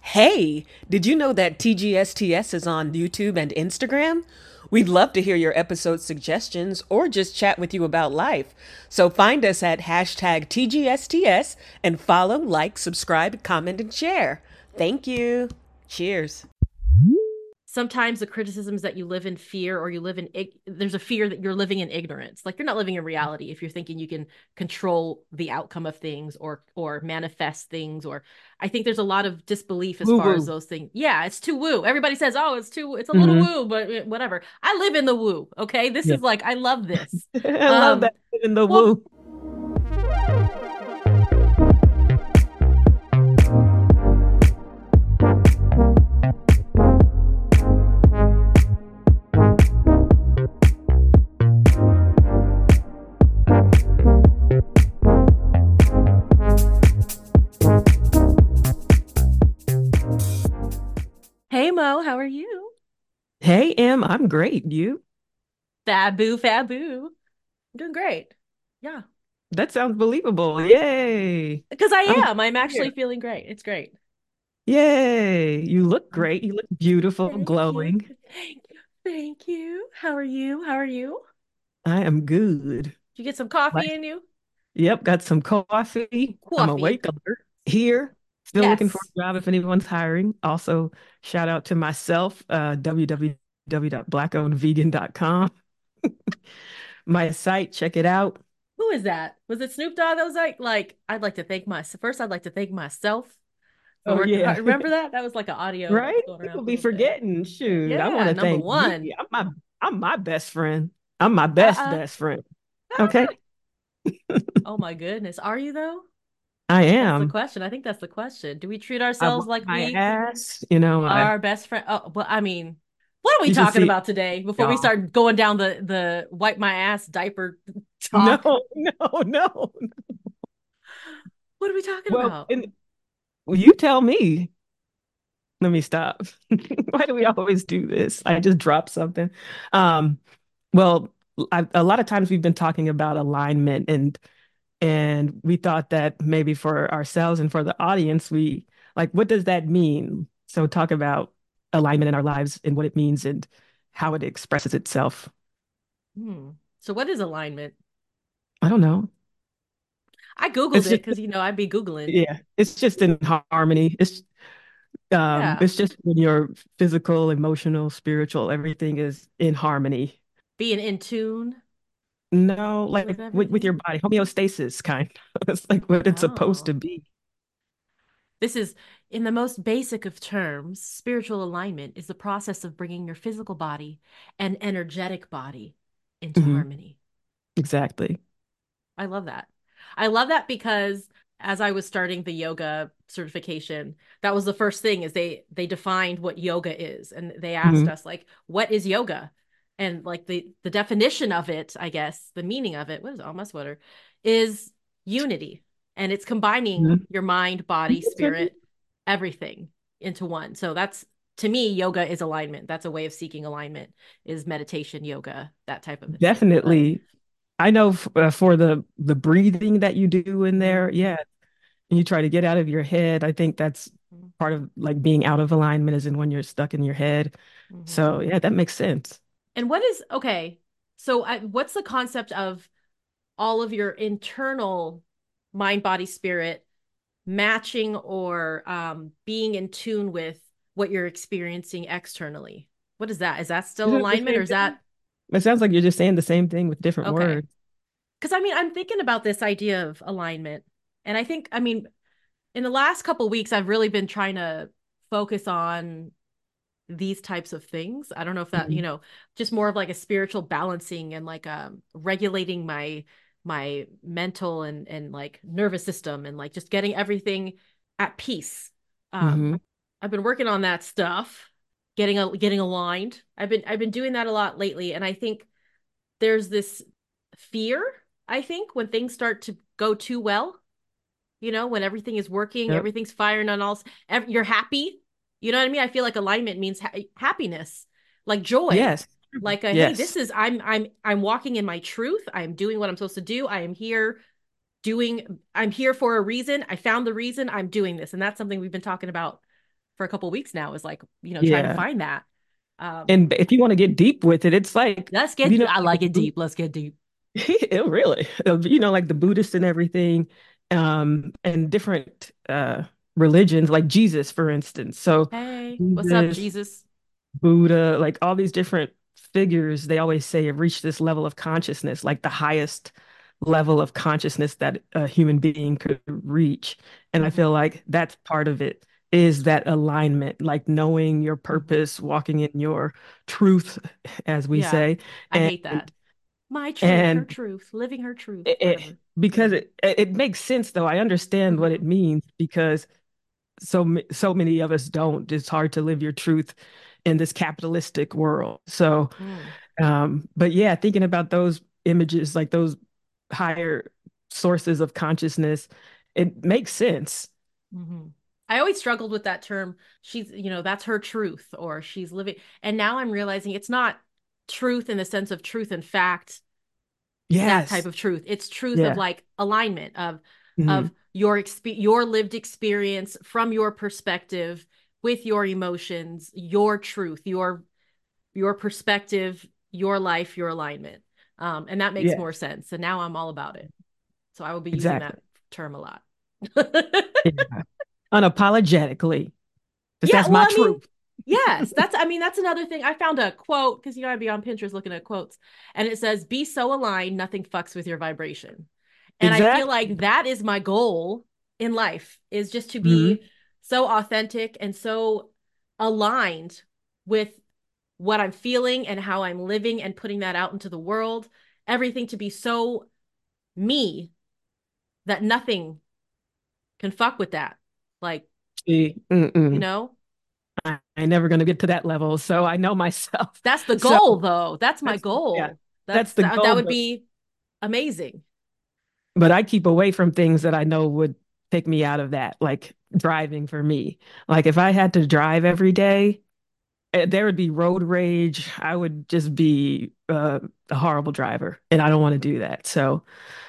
Hey, did you know that TGSTS is on YouTube and Instagram? We'd love to hear your episode suggestions or just chat with you about life. So find us at hashtag TGSTS and follow, like, subscribe, comment, and share. Thank you. Cheers. Sometimes the criticism is that you live in fear or you live in there's a fear that you're living in ignorance, like you're not living in reality if you're thinking you can control the outcome of things or manifest things. Or I think there's a lot of disbelief as Woo far as woo. those things. Yeah, it's too woo. Everybody says, oh, it's a little Hmm. woo, but whatever. I live in the woo. Okay, this Yeah. is like, I love this. I love um that in the well, woo. hey Mo, how are you? Hey, Em, I'm great. You? Fabu fabu. I'm doing great. Yeah, That sounds believable. Yay. because I'm I'm actually here. feeling great. It's great. Yay. You look great. You look beautiful, Thank you. glowing. Thank you. Thank you. How are you? How are you? I am good. Did you get some Like, coffee in you? yep, got some coffee. I'm Coffee. awake, alert, here. Still looking for Yes. a job if anyone's hiring. Also, shout out to myself, www.blackownedvegan.com. My site, check it out. Who is that? Was it Snoop Dogg? I was like, I'd like to thank my first. I'd like to thank myself for Oh, working yeah. hard. Remember that? That was like an audio that was Right? going People around for a be little bit. forgetting. Shoot, I want Yeah, to number thank me. one. I'm my best friend. I'm my Uh-uh. best friend. Okay? Oh my goodness. Are you though? I That's the am. question. I think that's the question. Do we treat I ourselves wipe like my we ass. are best friend? Oh, well, I mean, what are we You should talking see it, about today before we y'all. start going down the wipe my ass diaper No, talk? no, no. What are we talking Well, about? well, you tell me. Let me stop. Why do we always do this? I just dropped something. Um, well, a lot of times we've been talking about alignment, and we thought that maybe for ourselves and for the audience, we like, what does that mean? So talk about alignment in our lives and what it means and how it expresses itself. Hmm. So what is alignment? I don't know. I Googled It's it just because I'd be Googling. yeah, it's just in harmony. Yeah. It's just when your physical, emotional, spiritual, everything is in harmony. Being in tune No, with like with your everything. body, homeostasis kind of. It's like what it's supposed Oh. to be. This is, in the most basic of terms, spiritual alignment is the process of bringing your physical body and energetic body into Hmm. harmony. Exactly. I love that. I love that because as I was starting the yoga certification, that was the first thing is they defined what yoga is and they asked Hmm. us like, what is yoga? And like the definition of it, I guess, the meaning of it, what is it? Oh, my sweater, is unity. And it's combining Hmm. your mind, body, spirit, everything into one. So that's, to me, yoga is alignment. That's a way of seeking alignment, is meditation, yoga, that type of a thing. But Definitely. I know for the breathing that you do in there, mm-hmm. yeah, and you try to get out of your head. I think that's part of like being out of alignment is in when you're stuck in your head. Mm-hmm. So yeah, that makes sense. And what is okay? So, what's the concept of all of your internal mind, body, spirit matching or being in tune with what you're experiencing externally? What is that? Is that still Isn't it the alignment or same is thing? that It sounds like you're just saying the same thing with different okay? words. Because I mean, I'm thinking about this idea of alignment, and I think, I mean, in the last couple of weeks, I've really been trying to focus on these types of things. I don't know if that, Mhm. just more of like a spiritual balancing and like regulating my mental and like nervous system and like just getting everything at peace. Um Hmm. I've been working on that stuff, getting aligned. I've been doing that a lot lately and I think there's this fear, I think, when things start to go too well, when everything is working, Yep. everything's firing on all, you're happy. You know what I mean? I feel like alignment means happiness, like joy, Yes. like hey, Yes. this is I'm walking in my truth. I am doing what I'm supposed to do. I'm here for a reason. I found the reason I'm doing this. And that's something we've been talking about for a couple of weeks now is like, trying to Yeah. find that. Um, And if you want to get deep with it, it's like, I like like it deep. Let's get deep. it really, like the Buddhists and everything, and different religions, like Jesus, for instance. So Hey, what's up, Jesus, Jesus? Buddha, like all these different figures, they always say have reached this level of consciousness, like the highest level of consciousness that a human being could reach. And I feel Hmm. like that's part of it is that alignment, like knowing your Hmm. purpose, walking in your truth, as we Yeah, say. I And hate that. My truth, her and truth, living her truth, it, whatever. because it makes sense though. I understand what it Hmm. means because so many of us don't. It's hard to live your truth in this capitalistic world. So Mm. but yeah, thinking about those images, like those higher sources of consciousness, it makes sense. Hmm. I always struggled with that term. That's her truth, or she's living. And now I'm realizing it's not truth in the sense of truth and fact, that type Yes. of truth. It's truth of Yeah. like alignment of Hmm. your lived experience from your perspective with your emotions, your truth, your perspective, your life, your alignment. And that makes more Yes. sense. And now I'm all about it. So I will be using that Exactly. term a lot. Yeah. Unapologetically, because Yeah, that's well, my I mean, truth. yes, that's another thing. I found a quote because I'd be on Pinterest looking at quotes, and it says, "Be so aligned, nothing fucks with your vibration." And I feel Exactly. like that is my goal in life is just to Hmm. be so authentic and so aligned with what I'm feeling and how I'm living and putting that out into the world. Everything to be so me that nothing can fuck with that. Like, See, you mm-mm. know? I ain't never gonna get to that level, so I know myself. That's the So goal, though. That's my yeah, goal. that's the That goal. would be amazing. But I keep away from things that I know would take me out of that, like driving for me. Like if I had to drive every day, there would be road rage. I would just be a horrible driver, and I don't want to do that. So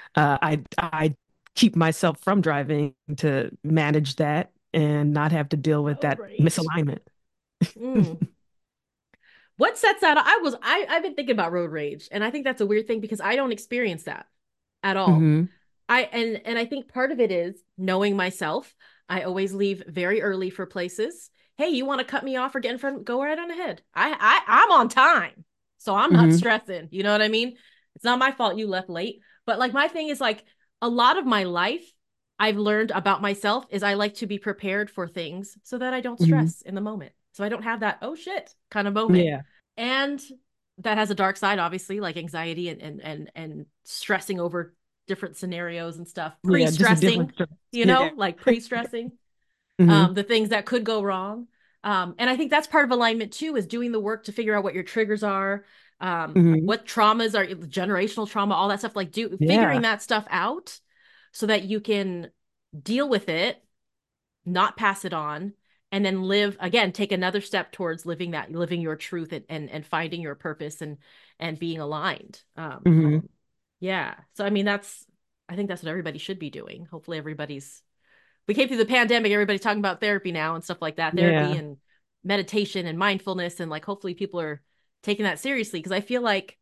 I keep myself from driving to manage that and not have to deal with Road that rage. misalignment. Mm. What sets that? I've been thinking about road rage, and I think that's a weird thing because I don't experience that at all. Hmm. And I think part of it is knowing myself. I always leave very early for places. Hey, you want to cut me off or get in front? Go right on ahead. I'm on time, so I'm not Hmm. stressing. You know what I mean? It's not my fault you left late. But like my thing is like a lot of my life I've learned about myself is I like to be prepared for things so that I don't Hmm. stress in the moment. So I don't have that oh shit kind of moment. Yeah. And that has a dark side, obviously, like anxiety and stressing over different scenarios and stuff, Yeah. Just a different. pre-stressing, Yeah. like pre-stressing Hmm. the things that could go wrong. And I think that's part of alignment too, is doing the work to figure out what your triggers are, Hmm. what traumas are generational trauma, all that stuff, like figuring Yeah. that stuff out so that you can deal with it, not pass it on, and then live again, take another step towards living your truth and finding your purpose and being aligned. Hmm. Yeah. So I mean I think that's what everybody should be doing. Hopefully we came through the pandemic, everybody's talking about therapy now and stuff like that, therapy Yeah. and meditation and mindfulness, and like hopefully people are taking that seriously because I feel like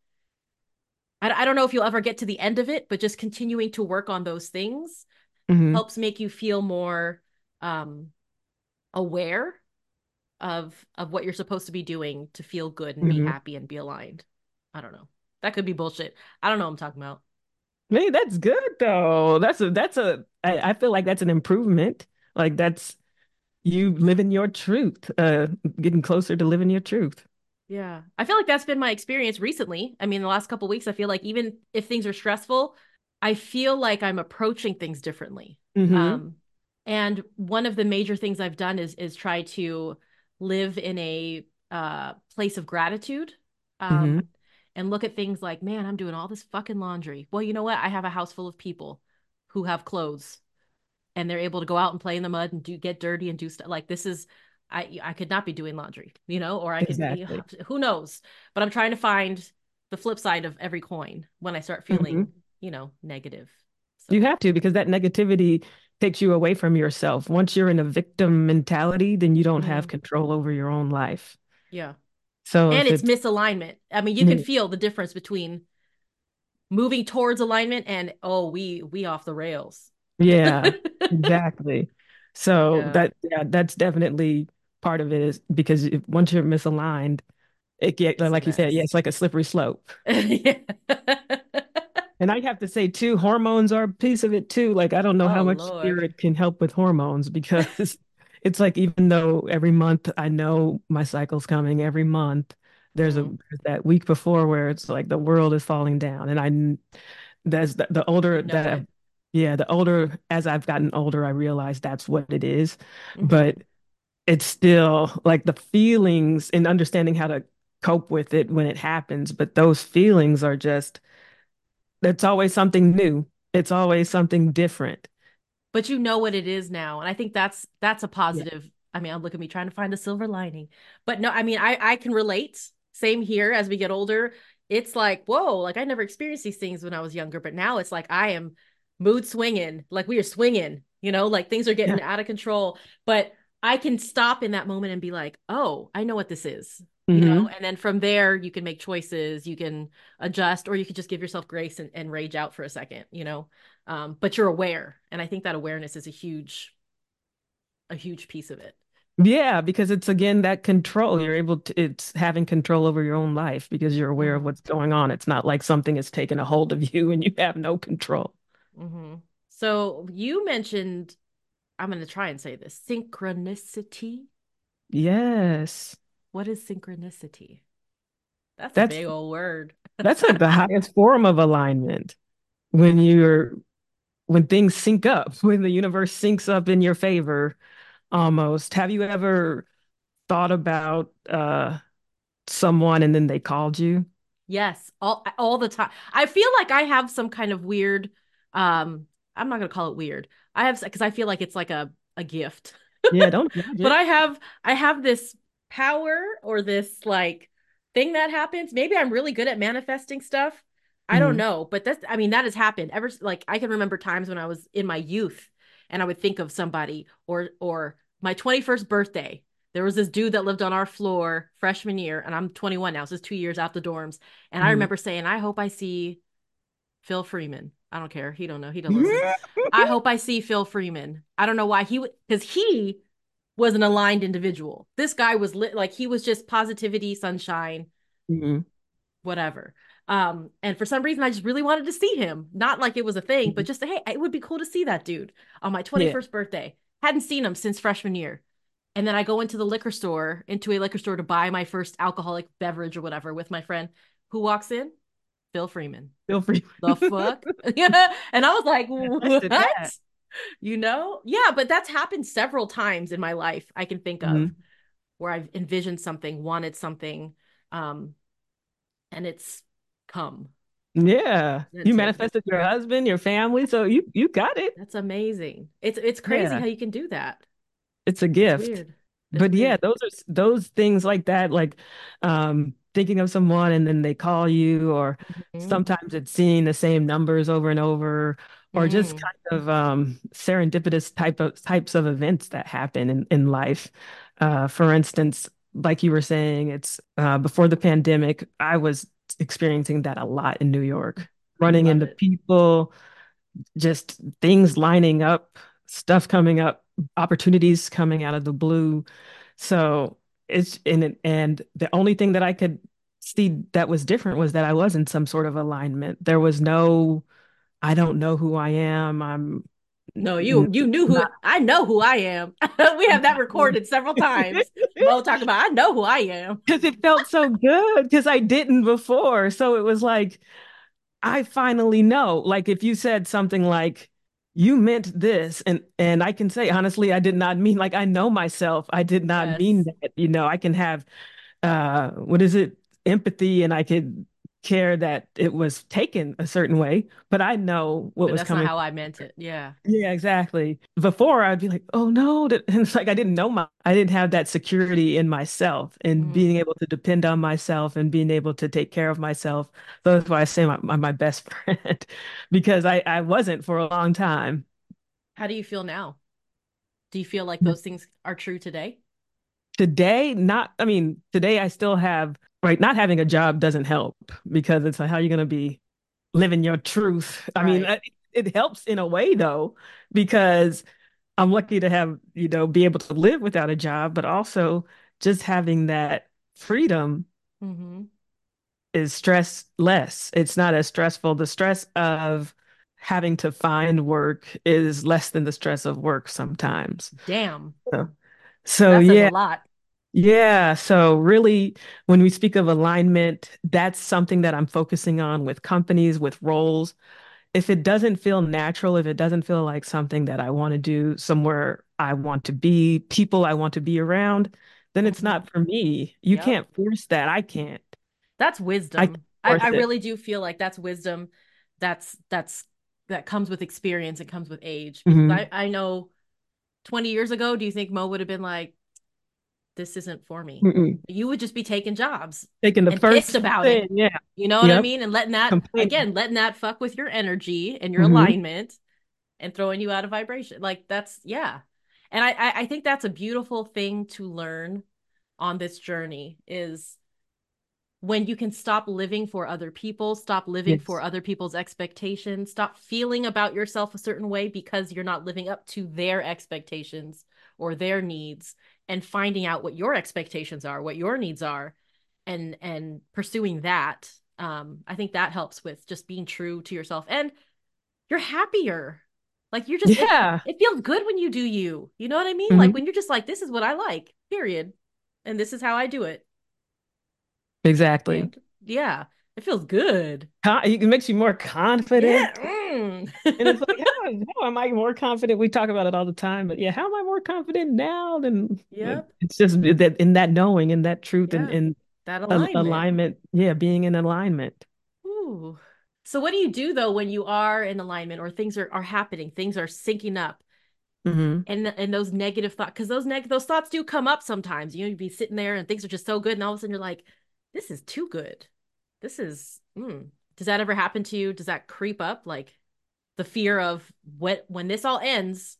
I don't know if you'll ever get to the end of it, but just continuing to work on those things Hmm. helps make you feel more um aware of what you're supposed to be doing to feel good and be Hmm. happy and be aligned. I don't know. That could be bullshit. I don't know what I'm talking about. Hey, that's good though. I feel like that's an improvement. Like that's you living your truth, getting closer to living your truth. Yeah. I feel like that's been my experience recently. I mean, the last couple of weeks, I feel like even if things are stressful, I feel like I'm approaching things differently. Hmm. Um, and one of the major things I've done is try to live in a place of gratitude. Hmm. Um, and look at things like, man, I'm doing all this fucking laundry. Well, you know what? I have a house full of people who have clothes and they're able to go out and play in the mud and do get dirty and do stuff like this is I could not be doing laundry, or I could be Exactly. who knows. But I'm trying to find the flip side of every coin when I start Hmm. feeling, negative. You So have to because that negativity, takes you away from yourself. Once you're in a victim mentality, then you don't have Hmm. control over your own life. Yeah. So And if it's it's misalignment. I mean, you can feel the difference between moving towards alignment and oh, we off the rails. yeah, exactly. So Yeah. yeah, that's definitely part of it is because once you're misaligned, it get It's a like you said, yeah, mess. it's like a slippery slope. Yeah. And I have to say too, hormones are a piece of it too. Like I don't know Oh how much Lord. spirit can help with hormones because it's like even though every month I know my cycle's coming every month, Hmm. there's that week before where it's like the world is falling down. And there's the older You know that it. yeah, the older as I've gotten older, I realize that's what it is. Hmm. But it's still like the feelings and understanding how to cope with it when it happens. But those feelings are just it's always something new. It's always something different. But you know what it is now, and I think that's a Yeah. positive. I mean, look at me trying to find a silver lining. But no, I mean, I can relate. Same here as we get older. It's like, whoa, like I never experienced these things when I was younger, but now it's like I am mood swinging, like we are swinging, like things are Yeah. getting out of control. But I can stop in that moment and be like, oh, I know what this is, Hmm. and then from there you can make choices, you can adjust, or you could just give yourself grace and rage out for a second. But you're aware, and I think that awareness is a huge piece of it. Yeah, because it's again that control. You're able to, it's having control over your own life because you're aware of Mm-hmm. what's going on. It's not like something has taken a hold of you and you have no control. Mm-hmm. So you mentioned, I'm going to try and say this, synchronicity. Yes. What is synchronicity? That's a That's big old word. that's like the highest form of alignment when when things sync up, when the universe syncs up in your favor almost. Have you ever thought about someone and then they called you? Yes, all the time. I feel like I have some kind of weird, I'm not going to call it weird. I have because I feel like it's like a gift. Yeah, don't judge But it. I have this power or this like thing that happens. Maybe I'm really good at manifesting stuff. I don't Mhm. know, but that's I mean that has happened ever like I can remember times when I was in my youth and I would think of somebody or my 21st birthday. There was this dude that lived on our floor freshman year and I'm 21 now, so it's 2 years out the dorms. And I Mhm. remember saying, "I hope I see Phil Freeman." I don't care. He don't know. He don't listen. I hope I see Phil Freeman. I don't know why he would because he was an aligned individual. This guy was like he was just positivity, sunshine, Mhm. whatever. And for some reason I just really wanted to see him. Not like it was a thing, but Mhm. just hey, it would be cool to see that dude on my Yeah. 21st birthday. Hadn't seen him since freshman year. And then I go into a liquor store to buy my first alcoholic beverage or whatever with my friend. Who walks in? Phil Freeman. Feel free. The fuck? Yeah. And I was like, Manifested what? that. Yeah, but that's happened several times in my life I can think of Mhm. where I've envisioned something, wanted something, um, and it's come. Yeah. You Presented. manifested your husband, your family, so you got it. That's amazing. It's crazy Yeah. how you can do that. It's a It's gift. weird. It's But yeah, weird. those things like that, like thinking of someone and then they call you, or Mm-hmm. sometimes it's seeing the same numbers over and over, or just Mm-hmm. kind of serendipitous types of events that happen in life. For instance, like you were saying, it's before the pandemic, I was experiencing that a lot in New York, running Love into it. people, just things lining up, stuff coming up, opportunities coming out of the blue. So it's in it, and the only thing that I could see that was different was that I was in some sort of alignment. There was no, I don't know who I am. I'm No, you knew who not. I know who I am. We have that recorded several times. Mo talking about I know who I am. Because it felt so good because I didn't before. So it was like, I finally know. Like if you said something like you meant this and I can say honestly I did not mean like I know myself. I did not mean Yes. that. I can have what is it? Empathy and I could care that it was taken a certain way, but I know what But was that's not coming. how I meant it. Yeah. Yeah, exactly. Before I'd be like, oh no, and it's like I didn't know I didn't have that security in myself and being Mm. able to depend on myself and being able to take care of myself. So that's why I say my best friend because I wasn't for a long time. How do you feel now? Do you feel like those things are true today? Today, not, I mean, today I still have, right, not having a job doesn't help because it's like, how are you going to be living your truth? I mean, Right. it helps in a way though, because I'm lucky to have, be able to live without a job, but also just having that freedom Mm-hmm. is stress less. It's not as stressful. The stress of having to find work is less than the stress of work sometimes. Damn. So, so That says a yeah, lot. yeah. So really, when we speak of alignment, that's something that I'm focusing on with companies, with roles. If it doesn't feel natural, if it doesn't feel like something that I want to do, somewhere I want to be, people I want to be around, then it's Mm-hmm. not for me. You Yep. can't force that. I can't. That's I can't wisdom. I force it. really do feel like that's wisdom. That's that comes with experience. It comes with age. Because Hmm. I know 20 years ago, do you think Mo would have been like, this isn't for me? Mm-mm. You would just be taking jobs Taking the and pissed first about it. thing. Yeah. You know what I Yep. mean? And letting that, Complaining. again, letting that fuck with your energy and your Hmm. alignment and throwing you out of vibration. Like that's, yeah. And I think that's a beautiful thing to learn on this journey is when you can stop living for other people, stop living for Yes. other people's expectations, stop feeling about yourself a certain way because you're not living up to their expectations or their needs, and finding out what your expectations are, what your needs are, and pursuing that. I think that helps with just being true to yourself, and you're happier. Like you're just Yeah. it feels good when you do you. You know what I mean? Like Hmm. when you're just like, this is what I like, period. And this is how I do it. Exactly. And yeah, it feels good. It makes you more Yeah. confident. Mm. And it's like, how am I more confident? We talk about it all the time, but yeah, how am I more confident now than Yep. it's just that in that knowing, in that truth, and Yeah. in That alignment. alignment. Yeah, being in alignment. Ooh. So what do you do though when you are in alignment or things are happening, things are syncing up Hmm. and those negative thoughts, because those thoughts do come up sometimes. You know, you'd be sitting there and things are just so good, and all of a sudden you're like, this is too good. This is Does that ever happen to you? Does that creep up? Like the fear of what when this all ends,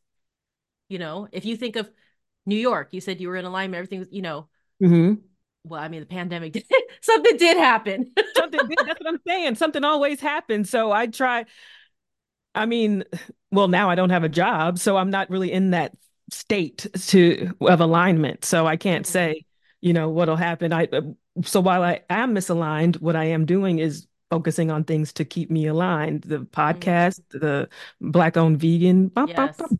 if you think of New York, you said you were in alignment, everything was, Hmm. well, I mean, the pandemic did, something did happen. Something did. That's what I'm saying. Something always happens. So I try. I mean, well, now I don't have a job, so I'm not really in that state to of alignment. So I can't Mm, say, what'll happen. So while I am misaligned, what I am doing is focusing on things to keep me aligned. The mm, podcast, the Black-owned vegan, yes.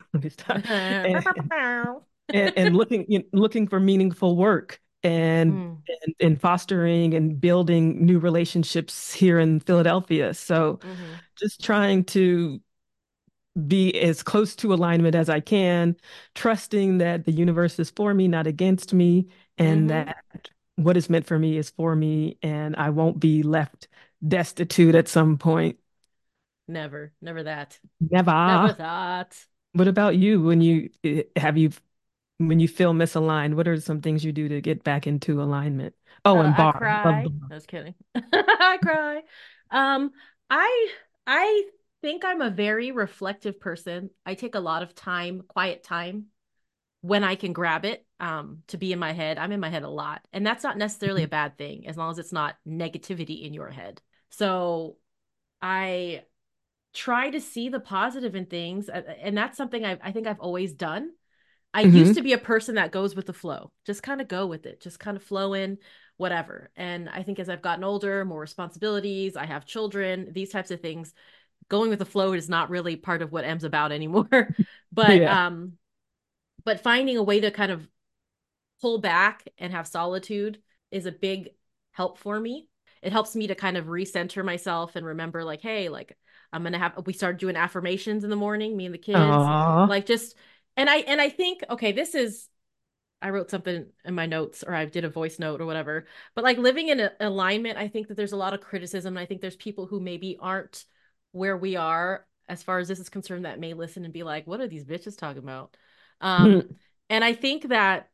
and and looking for meaningful work and Mm, and fostering and building new relationships here in Philadelphia. So hmm. just trying to be as close to alignment as I can, trusting that the universe is for me, not against me, and Hmm. that what is meant for me is for me, and I won't be left destitute at some point. Never, never that. Never Never. that. What about you when when you feel misaligned? What are some things you do to get back into alignment? Oh, and I bar. Love cry. bar. I was kidding. I cry. Um, I I think I'm a very reflective person. I take a lot of time, quiet time, when I can grab it, to be in my head. I'm in my head a lot. And that's not necessarily a bad thing as long as it's not negativity in your head. So I try to see the positive in things. And that's something I think I've always done. I used Hmm. to be a person that goes with the flow, just kind of go with it, just kind of flow in, whatever. And I think as I've gotten older, more responsibilities, I have children, these types of things, going with the flow is not really part of what M's about anymore. but Yeah. um, but finding a way to kind of pull back and have solitude is a big help for me. It helps me to kind of recenter myself and remember, like, hey, like we started doing affirmations in the morning, me and the kids, Aw. like just, and I think, okay, this is, I wrote something in my notes or I did a voice note or whatever, but like living in alignment, I think that there's a lot of criticism. And I think there's people who maybe aren't where we are as far as this is concerned that may listen and be like, what are these bitches talking about? Um, and I think that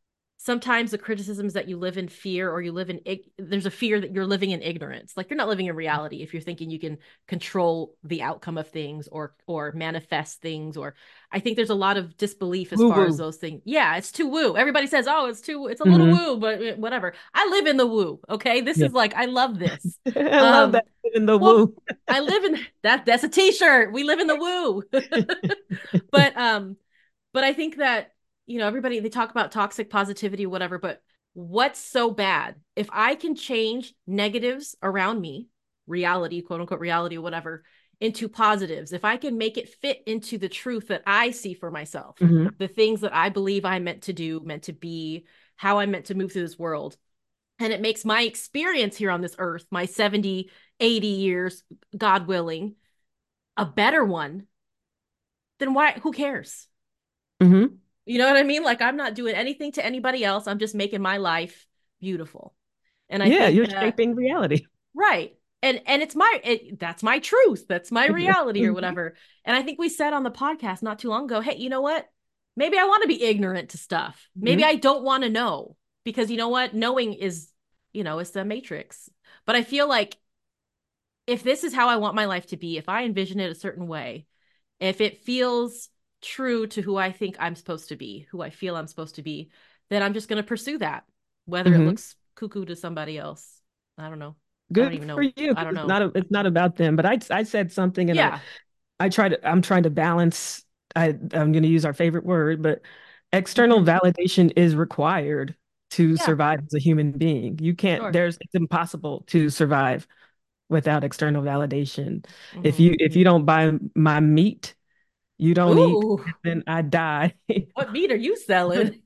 sometimes the criticisms that you live in fear, or you live in there's a fear that you're living in ignorance. Like you're not living in reality if you're thinking you can control the outcome of things, or manifest things. Or I think there's a lot of disbelief as Woo far as woo. those things. Yeah, it's too woo. Everybody says, "Oh, it's a little Hmm. woo," but whatever. I live in the woo, okay? This Yeah. is like I love this. I love Um that in the well, woo. I live in that's a t-shirt. We live in the woo. But I think that, everybody, they talk about toxic positivity, whatever, but what's so bad? If I can change negatives around me, reality, quote unquote reality, or whatever, into positives, if I can make it fit into the truth that I see for myself, Hmm. the things that I believe I'm meant to do, meant to be, how I'm meant to move through this world, and it makes my experience here on this earth, my 70, 80 years, God willing, a better one, then why, who cares? Hmm. You know what I mean? Like I'm not doing anything to anybody else. I'm just making my life beautiful. And I Yeah, think you're that, shaping reality. right. And that's my truth. That's my reality or Mhm. whatever. And I think we said on the podcast not too long ago, hey, you know what? Maybe I want to be ignorant to stuff. Maybe Mhm. I don't want to know, because you know what? Knowing is, it's the matrix. But I feel like if this is how I want my life to be, if I envision it a certain way, if it feels true to who I think I'm supposed to be, who I feel I'm supposed to be, then I'm just going to pursue that, whether it Mhm. looks cuckoo to somebody else. I don't know. I don't Good even for know. you. I 'Cause don't it's know. it's not about them. But I said something, and Yeah. I'm trying to balance. I'm going to use our favorite word, but external Hmm. validation is required to Yeah. survive as a human being. You can't, Sure. it's impossible to survive without external validation. Hmm. If you don't buy my meat, you don't eat, Ooh, then I die. what meat are you selling?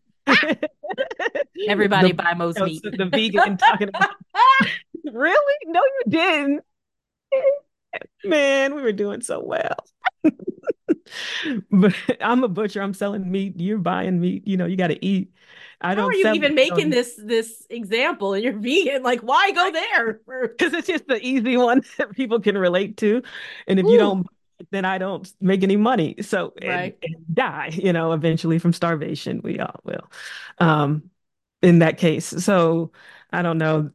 The Everybody buy Mo's meat. the vegan talking about really? No, you didn't. Man, we were doing so well. But I'm a butcher. I'm selling meat. You're buying meat. You know, you got to eat. I How are don't you sell it. even making this example and you're vegan? Like, why go there Because first? it's just the easy one that people can relate to. And if you Ooh, don't, then I don't make any money. So, right. and die, you know, eventually from starvation. We all will. Um, in that case. So I don't know.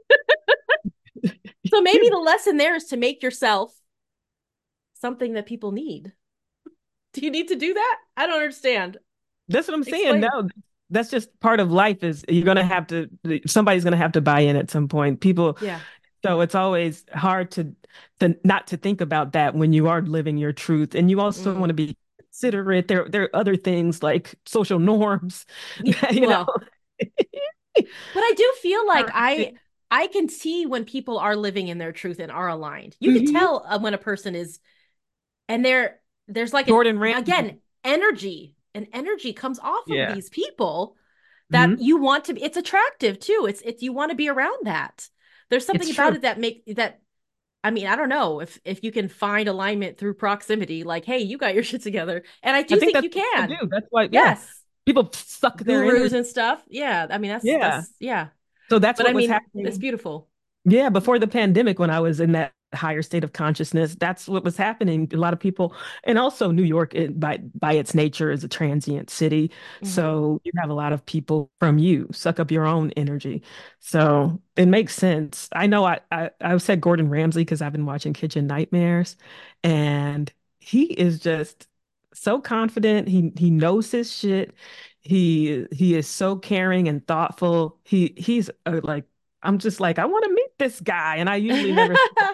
So maybe the lesson there is to make yourself something that people need. Do you need to do that? I don't understand. That's what I'm saying. Explain. No, that's just part of life is you're gonna have to somebody's gonna have to buy in at some point. People, Yeah. so it's always hard to not to think about that when you are living your truth. And you also want Mm. to be considerate. There are other things like social norms that, you know. Well, but I do feel like I Correction. I can see when people are living in their truth and are aligned. You can Hmm. tell when a person is, and there's like an Gordon Ramsay. again energy. An energy comes off of Yeah. these people that Hmm. you want to be. It's attractive too. It's you want to be around that. There's It's something about true. it that make that. I mean, I don't know if you can find alignment through proximity. Like, hey, you got your shit together, and I I do think think that's you what people can. do. That's why, yeah, Yes, people suck their gurus energy. and stuff. Yeah, I mean Yeah. that's yeah. So that's But I what was mean, it's happening. beautiful. Yeah, before the pandemic, when I was in that higher state of consciousness, that's what was happening. A lot of people, and also New York, by its nature, is a transient city, Hmm. so you have a lot of people from you suck up your own energy. So it makes sense. I know I said Gordon Ramsay because I've been watching Kitchen Nightmares, and he is just so confident. He knows his shit. He is so caring and thoughtful. He's like I'm just like, I want to meet this guy. And I usually never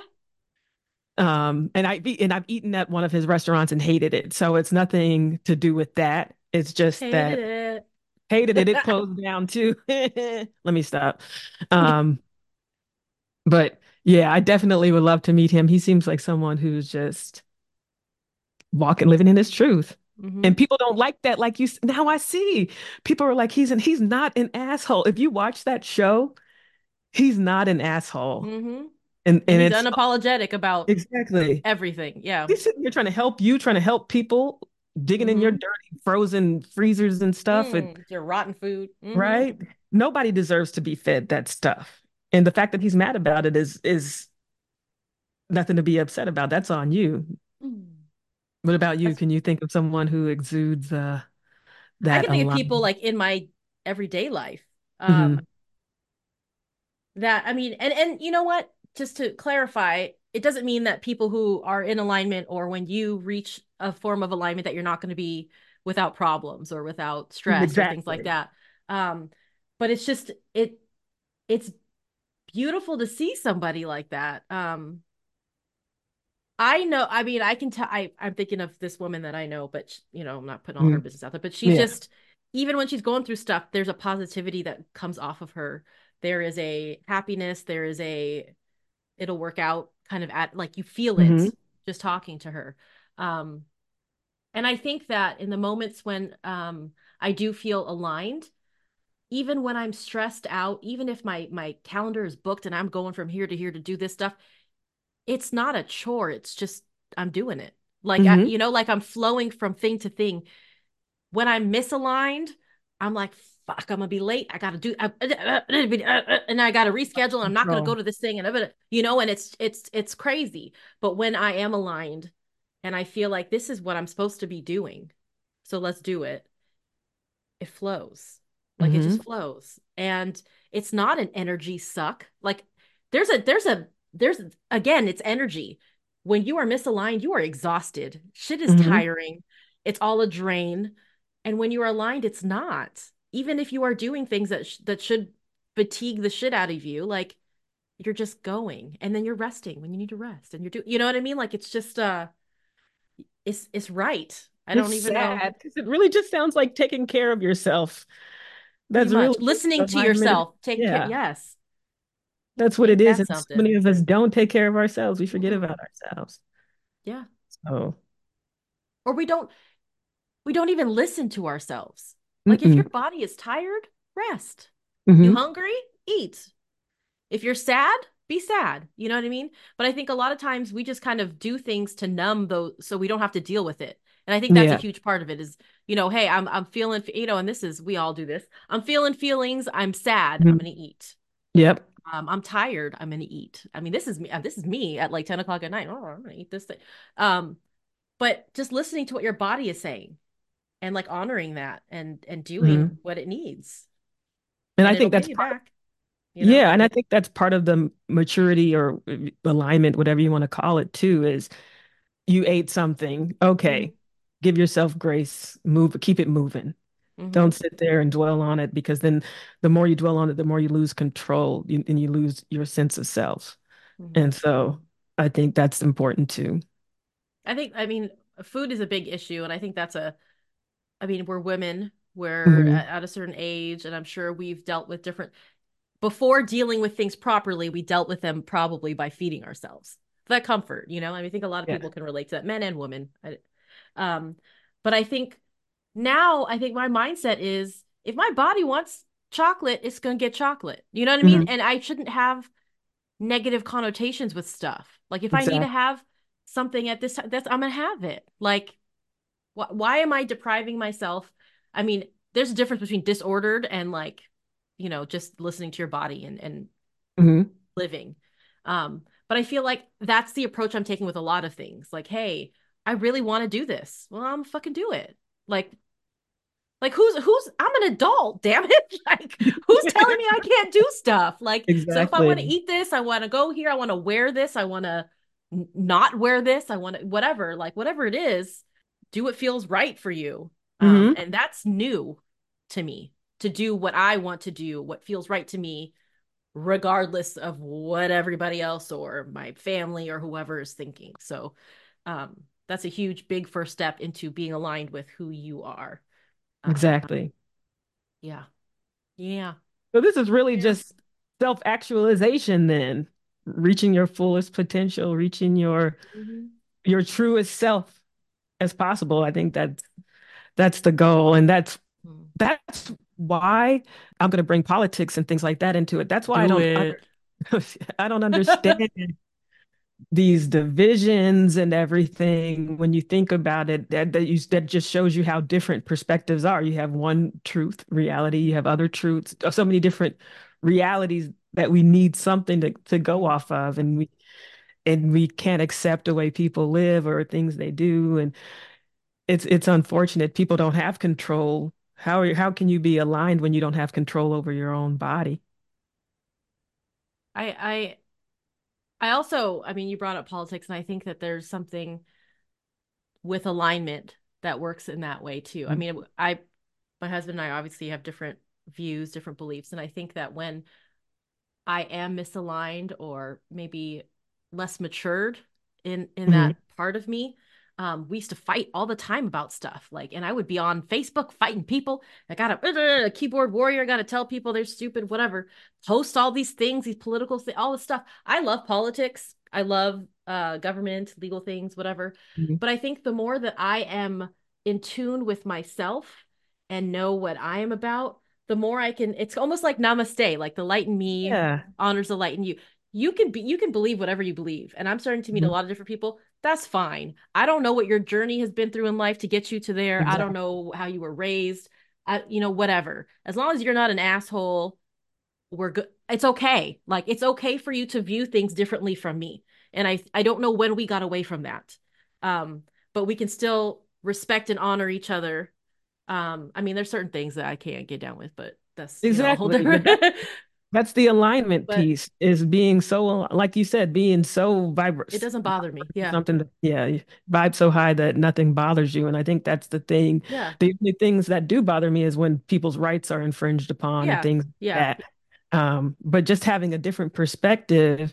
and I've eaten at one of his restaurants and hated it. So it's nothing to do with that. It's just Hated that it. hated it. It closed down too. Let me stop. Um, but yeah, I definitely would love to meet him. He seems like someone who's just walking, living in his truth. And Hmm. people don't like that. Like now I see people are like, he's not an asshole. If you watch that show, he's not an asshole. Hmm. And And he's it's unapologetic about exactly. everything. Yeah. He's sitting here trying to help you, trying to help people, digging in your Hmm. dirty frozen freezers and stuff. And Your rotten food. Hmm. right, nobody deserves to be fed that stuff. And the fact that he's mad about it is nothing to be upset about. That's on you. What about you? That's Can you think of someone who exudes I that can think of alignment? people like in my everyday life. Hmm. That I mean, and you know what? Just to clarify, it doesn't mean that people who are in alignment or when you reach a form of alignment that you're not going to be without problems or without stress or things like Exactly. that. Um, but it's just it's beautiful to see somebody like that. I know, I mean, I can tell I'm thinking of this woman that I know, but I'm not putting all her Mhm. business out there, but she Yeah. just, even when she's going through stuff, there's a positivity that comes off of her. There is a happiness, there is a it'll work out kind of at like you feel Hmm. it just talking to her. Um, and I think that in the moments when I do feel aligned, even when I'm stressed out, even if my calendar is booked and I'm going from here to here to do this stuff, it's not a chore. It's just I'm doing it. Like Hmm. like I'm flowing from thing to thing. When I'm misaligned, I'm like, fuck, I'm gonna be late. I gotta do, and I gotta reschedule. I'm not gonna go Control. to this thing, and it's crazy. But when I am aligned, and I feel like this is what I'm supposed to be doing, so let's do it. It flows, like it Hmm. just flows, and it's not an energy suck. Like there's again, it's energy. When you are misaligned, you are exhausted. Shit is Hmm. tiring. It's all a drain. And when you are aligned, it's not. Even if you are doing things that should fatigue the shit out of you, like you're just going and then you're resting when you need to rest and you know what I mean? Like it's just it's right. I It's don't even know. sad because it really just sounds like taking care of yourself. Pretty That's much really what listening to alignment. yourself, taking care. Yeah, Yes. that's what Ain't it is. that And so something? many of us don't take care of ourselves. We forget Mm-mm. about ourselves. Yeah. So, Or we don't even listen to ourselves. Like if your mm-mm. body is tired, rest. You Hmm. hungry? Eat. If you're sad, be sad. You know what I mean? But I think a lot of times we just kind of do things to numb those so we don't have to deal with it. And I think that's a Yeah. huge part of it is, hey, I'm feeling, and this is we all do this. I'm feeling feelings, I'm sad, I'm Mhm. gonna eat. Yep. I'm tired, I'm gonna eat. I mean, this is me at like 10 o'clock at night. Oh, I'm gonna eat this thing. Um, but just listening to what your body is saying and like honoring that and doing Hmm. what it needs And and I it'll think pay that's you part of, back, you know? yeah, and I think that's part of the maturity or alignment, whatever you want to call it, too, is you ate something. Mm-hmm. Okay, give yourself grace, move, keep it moving. Mm-hmm. Don't sit there and dwell on it because then the more you dwell on it, the more you lose control and you lose your sense of self. Mm-hmm. And so I think that's important too. I mean, food is a big issue, and I think I mean, we're women, we're Hmm. at a certain age, and I'm sure we've dealt with before dealing with things properly, we dealt with them probably by feeding ourselves. That comfort, I mean, I think a lot of Yeah. people can relate to that, men and women. Um, but I think now, I think my mindset is if my body wants chocolate, it's going to get chocolate. You know what I mean? Hmm. And I shouldn't have negative connotations with stuff. Like if I need to Exactly. have something at this time, I'm gonna have it. Like why am I depriving myself? I mean, there's a difference between disordered and like, just listening to your body and Hmm. living. But I feel like that's the approach I'm taking with a lot of things. Like, hey, I really want to do this. Well, I'm fucking do it. Like who's I'm an adult, damn it. Like who's telling me I can't do stuff? Like so if I want to Exactly. eat this, I want to go here, I want to wear this, I want to not wear this, I want to whatever, like whatever it is, do what feels right for you. Hmm. And that's new to me to do what I want to do, what feels right to me, regardless of what everybody else or my family or whoever is thinking. So that's a huge big first step into being aligned with who you are. Um, Exactly. yeah. Yeah. So this is really Yeah. just self-actualization then, reaching your fullest potential, reaching Mhm. your truest self as possible. I think that's the goal. And Mm. that's why I'm going to bring politics and things like that into it. That's why Do it. I don't understand these divisions and everything. When you think about it, that just shows you how different perspectives are. You have one truth, reality, you have other truths, so many different realities that we need something to go Mhm. off of, and we can't accept the way people live or things they do. And it's unfortunate people don't have control. How can you be aligned when you don't have control over your own body? I I also, I mean, you brought up politics, and I think that there's something with alignment that works in that way too. I Mm-hmm. mean, my husband and I obviously have different views, different beliefs, and I think that when I am misaligned or maybe less matured in Mm-hmm. that part of me. We used to fight all the time about stuff, like, and I would be on Facebook fighting people. I got a keyboard warrior. Got to tell people they're stupid, whatever. Post all these things, these political things, all this stuff. I love politics. I love government, legal things, whatever. But I think the more that I am in tune with myself and know what I am about, the more I can. It's almost like namaste, like the light in me Yeah. honors the light in you. You can believe whatever you believe, and I'm starting to meet a Mhm. lot of different people. That's fine. I don't know what your journey has been through in life to get you to there. I don't Exactly. know how you were raised. Whatever. As long as you're not an asshole, we're good. It's okay. Like, it's okay for you to view things differently from me. And I don't know when we got away from that. Um, but we can still respect and honor each other. I mean, there's certain things that I can't get down with, but that's, a whole Exactly. But different. that's the alignment But piece is being so, like you said, being so it vibrant, doesn't bother me. Yeah. something that, yeah, you vibe so high that nothing bothers you. And I think that's the thing. Yeah. The only things that do bother me is when people's rights are infringed upon and Yeah. things like Yeah. that. But just having a different perspective,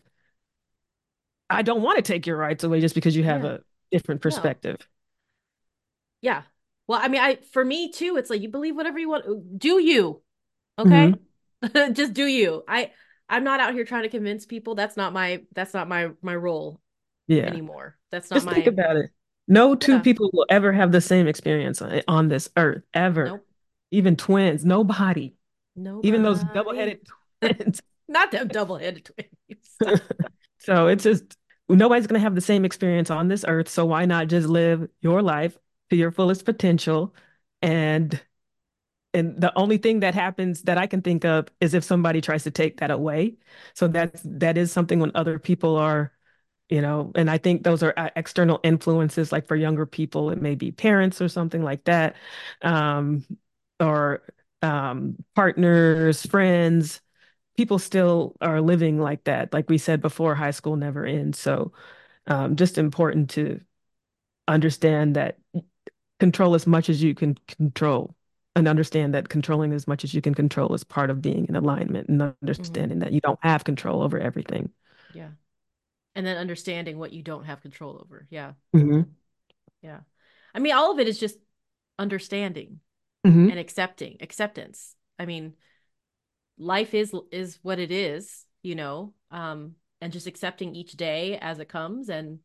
I don't want to take your rights away just because you have Yeah. a different No. perspective. Yeah. Well, I mean, for me too, it's like you believe whatever you want. Do you? Okay? Hmm. Just do you. I'm not out here trying to convince people. That's not my role Yeah. anymore. That's not Just think my about it. No two Yeah. people will ever have the same experience on this earth, ever. Nope. Even twins, nobody. Even those Nobody. double-headed twins. Not them double-headed twins. Stop. So it's just nobody's going to have the same experience on this earth. So why not just live your life to your fullest potential? And and the only thing that happens that I can think of is if somebody tries to take that away. So that is something when other people are, and I think those are external influences, like for younger people, it may be parents or something like that, um, or partners, friends. People still are living like that. Like we said before, high school never ends. So just important to understand that control as much as you can control and understand that controlling as much as you can control is part of being in alignment and Hmm. understanding that you don't have control over everything. Yeah. And then understanding what you don't have control over. Yeah. Hmm. Yeah. I mean, all of it is just understanding and Hmm. acceptance. I mean, life is what it is, and just accepting each day as it comes and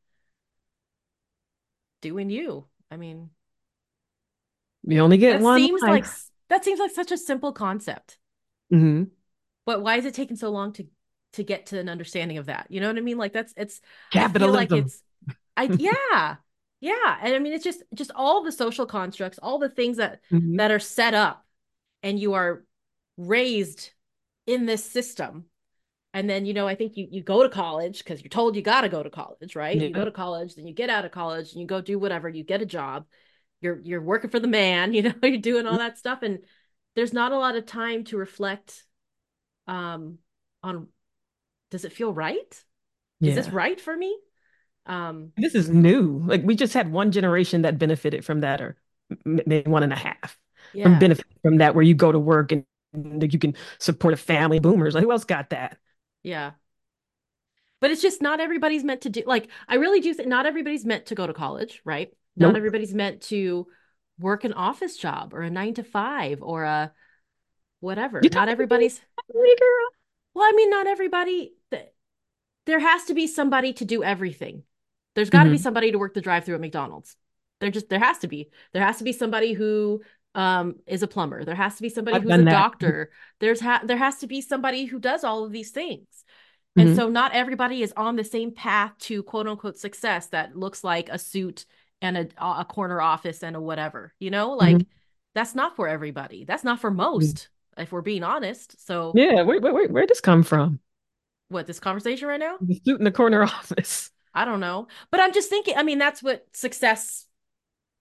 doing you. I mean, You only get that one seems like life. that seems like such a simple concept. Hmm. But why is it taking so long to get to an understanding of that? You know what I mean? Like, I feel like Capitalism. it's I yeah. Yeah. And I mean, it's just all the social constructs, all the things that Hmm. that are set up, and you are raised in this system. And then, I think you go to college because you're told you got to go to college, right? You go Yeah. to college, then you get out of college and you go do whatever, you get a job. You're working for the man, you're doing all that stuff, and there's not a lot of time to reflect um on, does it feel right? Is this Yeah. right for me? Um This is new. Like we just had one generation that benefited from that, or maybe one and a half from yeah. benefit from that, where you go to work and you can support a family. Boomers. Like who else got that? Yeah. But it's just not everybody's meant to do, like, I really do think not everybody's meant to go to college, right? Not Nope. everybody's meant to work an office job or a 9 to 5 or a whatever. You Not talking to me, everybody's, girl? well, I mean, not everybody, there has to be somebody to do everything. There's got to be Hmm. somebody to work the drive through at McDonald's. There has to be. There has to be somebody who is a plumber. There has to be somebody I've who's a done that. doctor. There has to be somebody who does all of these things. And Hmm. so not everybody is on the same path to quote unquote success that looks like a suit and a corner office and a whatever, Hmm. like that's not for everybody. That's not for most, if we're being honest. So Yeah. Where'd this come from? what, this conversation right now? The suit in the corner office. I don't know. But I'm just thinking, I mean, that's what success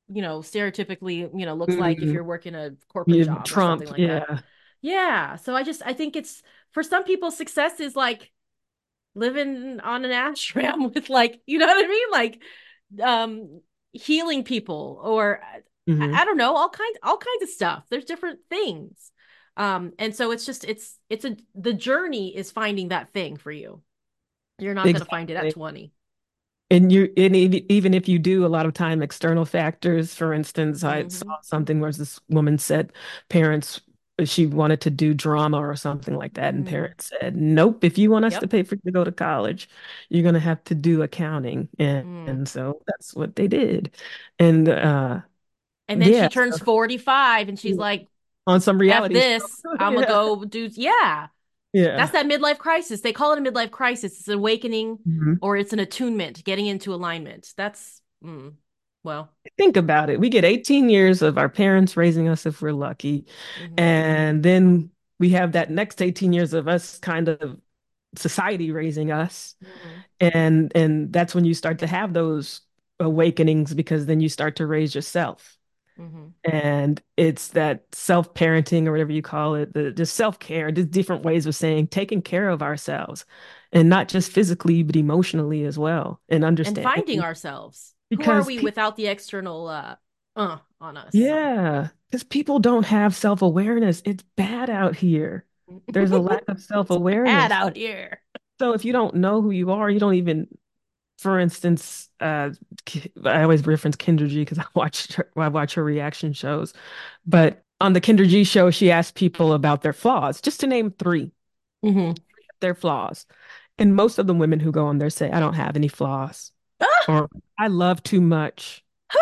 stereotypically, looks like if Mm, you're working a corporate yeah, job or something Trump, like that. yeah. Yeah. So I think it's for some people, success is like living on an ashram with like, you know what I mean? Like um healing people or Hmm. I don't know, all kinds of stuff. There's different things. And so it's just it's a the journey is finding that thing for you. You're not going to find it at Exactly. 20. Even if you do a lot of time external factors, for instance, I saw Hmm. something where this woman said parents, she wanted to do drama or something like that, and Mm. parents said, nope, if you want us to Yep. pay for you to go to college, you're going to have to do accounting. Mm. And so that's what they did. And And then yeah, she turns 45 and she's so like, on some F reality show. this, I'm gonna Yeah. go do, yeah. Yeah. That's that midlife crisis. They call it a midlife crisis. It's an awakening Mhm. or it's an attunement, getting into alignment. Well, Think about it. We get 18 years of our parents raising us if we're lucky. hmm And then we have that next 18 years of us kind of society raising us. hmm And that's when you start to have those awakenings because then you start to raise yourself. hmm And it's that self-parenting or whatever you call it, the just self-care, just different ways of saying taking care of ourselves and not just physically, but emotionally as well. And and finding understanding ourselves. Who are because we people, without the external on us? yeah, because people don't have self-awareness. It's bad out here. There's a lack of It's bad self-awareness. out here. So if you don't know who you are, you don't even, for instance, I always reference Kendra G because I watch her reaction shows. But on the Kendra G show, she asked people about their flaws, just to name three, Hmm. their flaws. And most of the women who go on there say, I don't have any flaws, or I love too much.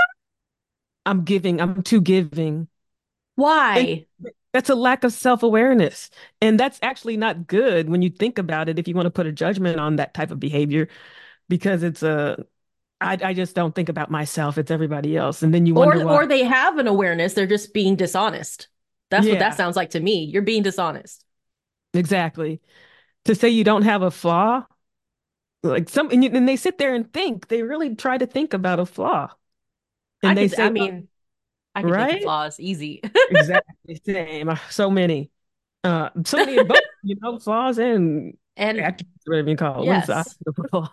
I'm too giving. And Why? that's a lack of self-awareness. And that's actually not good when you think about it, if you want to put a judgment on that type of behavior, because I just don't think about myself. It's everybody else. And then you wonder why. Or they have an awareness, they're just being dishonest. That's what that Yeah, sounds like to me. You're being dishonest. exactly. To say you don't have a flaw, like and they sit there and think, they really try to think about a flaw. And they I say, well, mean, I could think of right? flaws easy. Exactly. Same. So many of both, flaws and And attributes, whatever you call it. What is the yes, opposite of a flaw?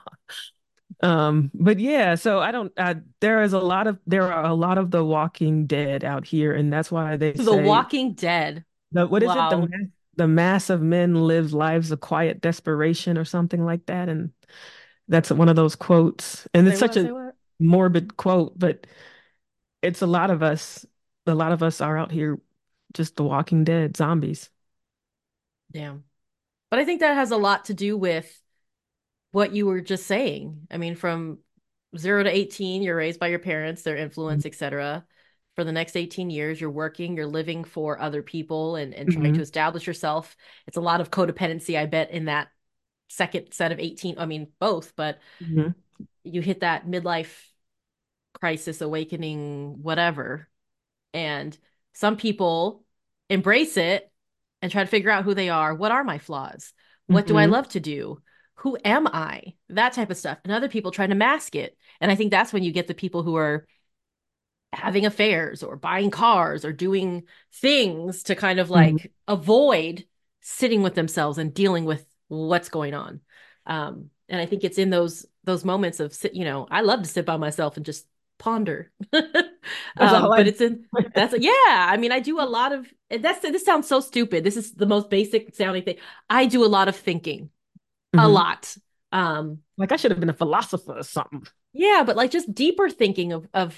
But yeah, so I don't, there are a lot of the Walking Dead out here, and that's why they The say Walking Dead. what is it? Wow. The mass of men live lives of quiet desperation or something like that. And that's one of those quotes. And it's Say such what? a Say what? morbid quote, but it's a lot of us. A lot of us are out here just the Walking Dead zombies. Damn. But I think that has a lot to do with what you were just saying. I mean, from 0 to 18, you're raised by your parents, their influence, etc. For the next 18 years, you're working, you're living for other people and trying to Hmm. establish yourself. It's a lot of codependency, I bet, in that second set of 18. I mean, both, but Hmm. you hit that midlife crisis, awakening, whatever. And some people embrace it and try to figure out who they are. What are my flaws? What do I Hmm. love to do? Who am I? That type of stuff. And other people trying to mask it. And I think that's when you get the people who are having affairs or buying cars or doing things to kind of Hmm. like avoid sitting with themselves and dealing with what's going on. And I think it's in those moments of I love to sit by myself and just ponder. That's all I But do. it's in that's yeah. I mean, I do a lot of and this sounds so stupid. This is the most basic sounding thing. I do a lot of thinking, a Hmm. lot. Um, Like I should have been a philosopher or something. yeah, but like just deeper thinking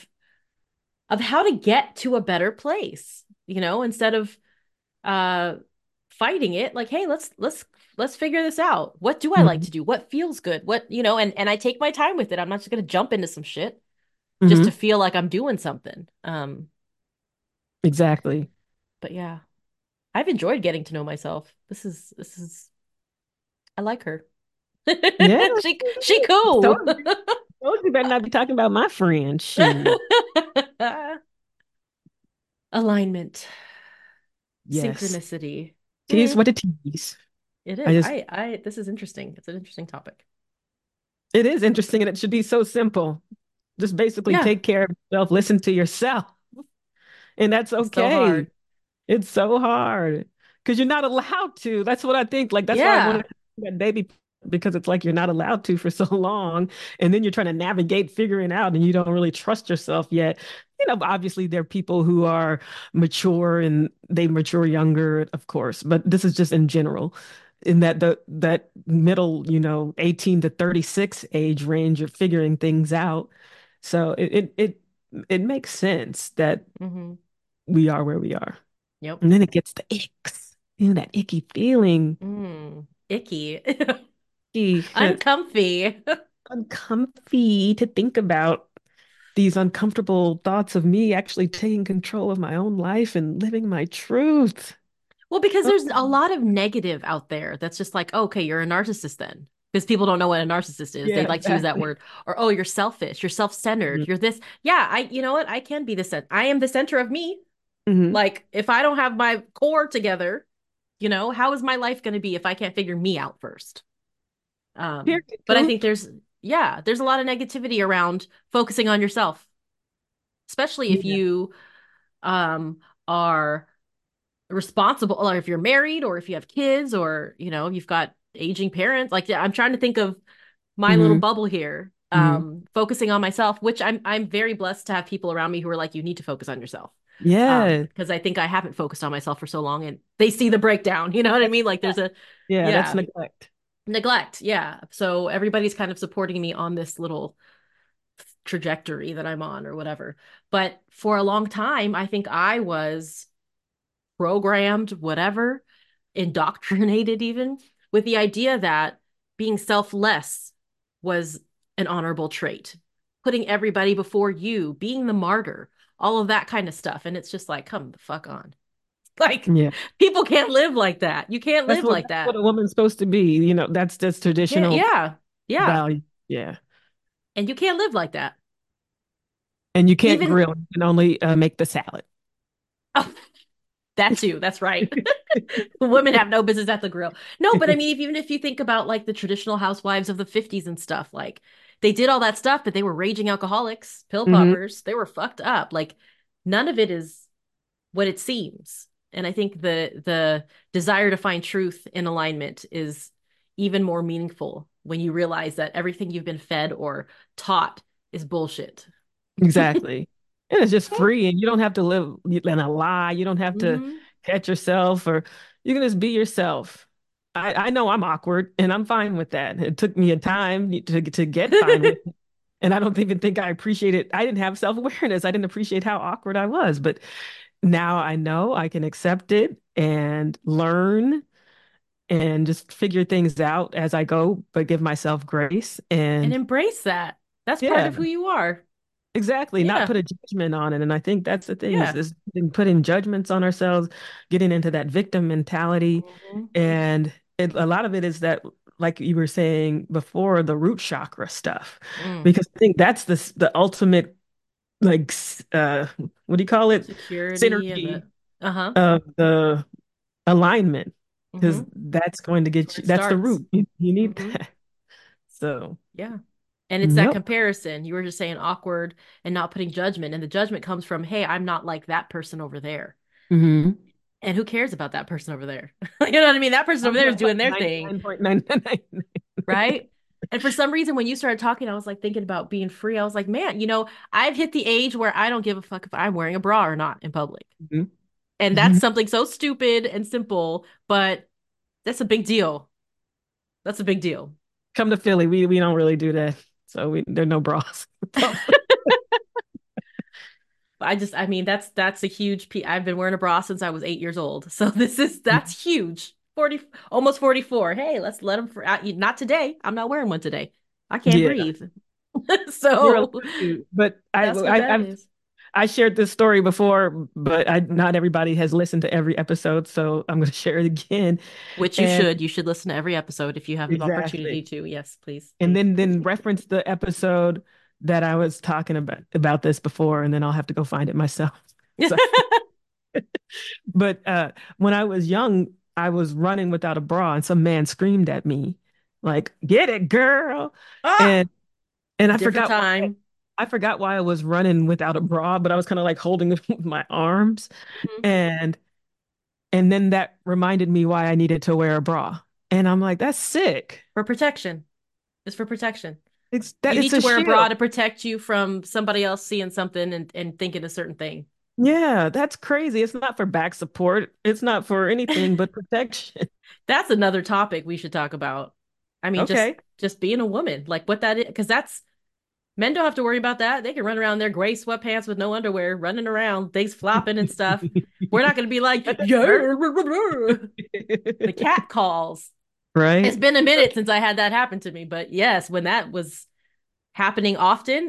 of how to get to a better place, instead of uh fighting it. Like, hey, let's figure this out. What do I like Hmm. to do? What feels good? And I take my time with it. I'm not just gonna jump into some shit just to Hmm. feel like I'm doing something. Exactly. But yeah, I've enjoyed getting to know myself. This is I like her. Yeah. She cool. Told you better not be talking about my friend. Shoot. Alignment, Yes. synchronicity. Tease what it tease. It I is. just This is interesting. It's an interesting topic. it is interesting and it should be so simple. Just basically Yeah, take care of yourself, listen to yourself, and that's it's so okay. hard. It's so hard because you're not allowed to. That's what I think. Like that's why I wanted Yeah. to have that baby because it's like you're not allowed to for so long, and then you're trying to navigate figuring out, and you don't really trust yourself yet. Obviously there are people who are mature and they mature younger, of course, but this is just in general. In that middle, 18 to 36 age range of figuring things out. So it makes sense that Hmm. we are where we are. Yep. And then it gets the icks, that icky feeling. Icky. It's Uncomfy. uncomfy to think about these uncomfortable thoughts of me actually taking control of my own life and living my truth. Well, because Oh, there's a lot of negative out there that's just like, okay, you're a narcissist then. Because people don't know what a narcissist is. They yeah, like to use that exactly. word. Or, oh, you're selfish, you're self-centered, Hmm. you're this. Yeah, you know what? I can be the center. I am the center of me. Hmm. Like, if I don't have my core together, how is my life going to be if I can't figure me out first? Here, But I come. think there's a lot of negativity around focusing on yourself, especially if Yeah. you um are responsible, or if you're married, or if you have kids, or you've got aging parents. Like, yeah, I'm trying to think of my little Hmm. bubble here, Hmm. focusing on myself, which I'm very blessed to have people around me who are like, you need to focus on yourself. Yeah. Because I think I haven't focused on myself for so long, and they see the breakdown. You know what I That's mean? Like, there's neglect. a Yeah, that's yeah, neglect. neglect. Yeah. So everybody's kind of supporting me on this little trajectory that I'm on or whatever. But for a long time, I think I was programmed, whatever, indoctrinated even with the idea that being selfless was an honorable trait, putting everybody before you, being the martyr, all of that kind of stuff. And it's just like, come the fuck on. Like, Yeah. people can't live like that. You can't That's live what like that's what that. a woman's supposed to be. That's Yeah, traditional yeah, yeah. value. Yeah. And you can't live like that. And you can't Even, grill. You can only make the salad. oh, that too. That's right. Women have no business at the grill. No, but I mean, even if you think about like the traditional housewives of the 50s and stuff, like they did all that stuff, but they were raging alcoholics, pill Hmm. poppers. They were fucked up. Like, none of it is what it seems. And I think the desire to find truth in alignment is even more meaningful when you realize that everything you've been fed or taught is bullshit. Exactly. And it's just free, and you don't have to live in a lie. You don't have to Hmm. catch yourself, or you can just be yourself. I know I'm awkward, and I'm fine with that. It took me a time to get fine with it. And I don't even think I appreciate it. I didn't have self-awareness. I didn't appreciate how awkward I was. But now I know I can accept it and learn and just figure things out as I go, but give myself grace. And And embrace that. That's part yeah, of who you are. exactly. Not Yeah. put a judgment on it. And I think that's the thing Yeah. is putting judgments on ourselves, getting into that victim mentality. Mhm. And a lot of it is that, like you were saying before, the root chakra stuff, Mm. because I think that's the ultimate, like, what do you call it? Security and Synergy the uh-huh. of the alignment, because Hmm. that's going to That's get where you, it that's the starts. root. You need Hmm. that. So, Yeah. And it's that yep. comparison. You were just saying awkward and not putting judgment. And the judgment comes from, hey, I'm not like that person over there. Hmm. And who cares about that person over there? You know what I mean? That person over I'm there is not like doing their thing, 99.999. right? And for some reason, when you started talking, I was like thinking about being free. I was like, man, I've hit the age where I don't give a fuck if I'm wearing a bra or not in public. Mhm. And that's something so stupid and simple, but that's a big deal. That's a big deal. Come to Philly, we don't really do that. So there are no bras. I mean, that's a huge I've been wearing a bra since I was 8 years old. So that's huge. 40, almost 44. Hey, let's let them for out. Not today. I'm not wearing one today. I can't Yeah, breathe. you're allowed So to. But that's what that I've is. I shared this story before, but not everybody has listened to every episode, so I'm going to share it again. Which you And should. You should listen to every episode if you have an opportunity exactly. to. Yes, please, And please. then reference the episode that I was talking about this before, and then I'll have to go find it myself. So, but when I was young, I was running without a bra, and some man screamed at me, like, "Get it, girl!" Ah, And I different forgot why. time. I forgot why I was running without a bra, but I was kind of like holding it with my arms. Mhm. And and then that reminded me why I needed to wear a bra. And I'm like, that's sick. For protection. It's for protection. You It's need a to wear a bra shield. to protect you from somebody else seeing something and thinking a certain thing. Yeah, that's crazy. It's not for back support. It's not for anything but protection. That's another topic we should talk about. I mean, Okay. just being a woman, like what that is, because that's men don't have to worry about that. They can run around their gray sweatpants with no underwear, running around, things flopping and stuff. We're not going to be like, That doesn't yeah, hurt. the cat calls. It's Right? been a minute since I had that happen to me, but yes, when that was happening often,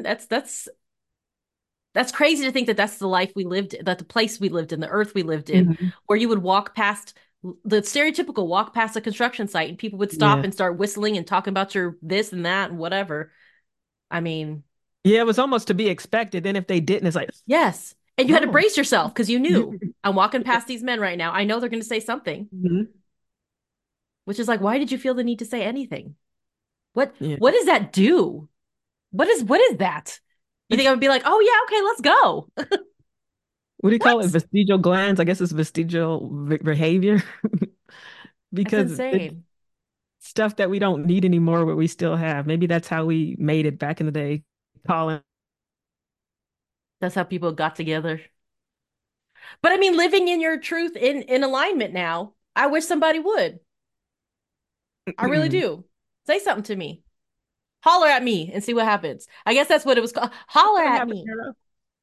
that's crazy to think that that's the life we lived, that the place we lived in, the earth we lived in, Mhm. where you would walk past the stereotypical walk past a construction site and people would stop Yeah. and start whistling and talking about your this and that and whatever. I mean, Yeah, it was almost to be expected. Then if they didn't, it's like, yes. And you had to oh. brace yourself because you knew You- I'm walking past these men right now. I know they're going to say something, Mhm. which is like, why did you feel the need to say anything? Yeah. What does that do? What is that? You think I would be like, oh yeah, okay, let's go. What do you call it? What? Vestigial glands. I guess it's vestigial behavior That's because it's insane. stuff that we don't need anymore, but we still have. Maybe that's how we made it back in the day. Calling. That's how people got together. But I mean, living in your truth in alignment now, I wish somebody would. I really Mm. do. Say something to me. Holler at me and see what happens. I guess that's what it was called. What's Holler gonna at happen, me. girl?